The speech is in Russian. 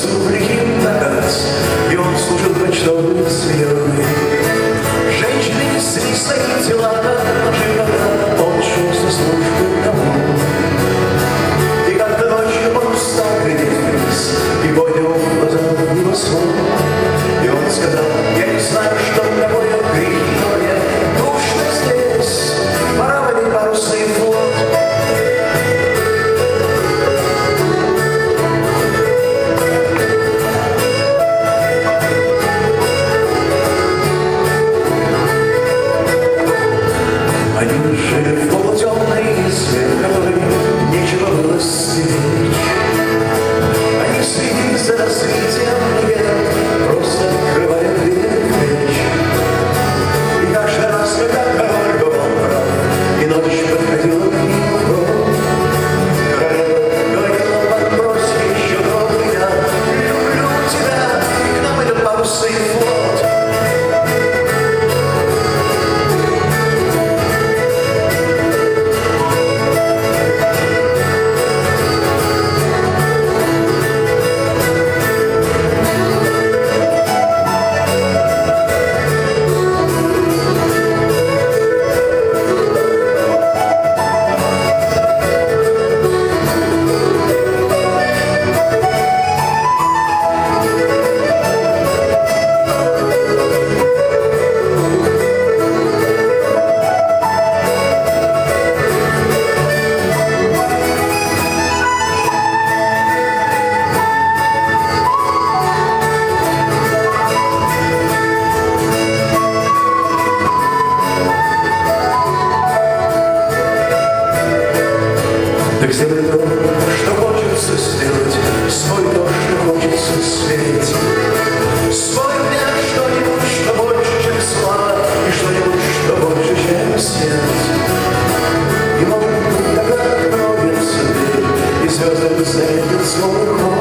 республики наказ, и он служил почтовой змеей. Женщины несли свои тела, когда он шел со службы домой. И как-то ночью он устал глядеть вниз, и поднял глаза в небосвод. И он сказал: я не знаю, что такое крик, но мне душно здесь, пора водить парусный флот. Они жили в полутемной избе, в которой нечего было стеречь. Они следили за развитием легенд, просто открывая дверь плеч. И каждый раз, когда король был прав, и ночь подходила к нему, королева говорила: подбрось еще добрый я, люблю тебя, к нам идет парусный флот. Так сделай то, что хочется сделать, спой то, что хочется спеть. Спой мне что-нибудь, что больше, чем слава, и что-нибудь, что больше, чем смерть. И может быть, тогда откроется дверь, и звезды встретят свой ход.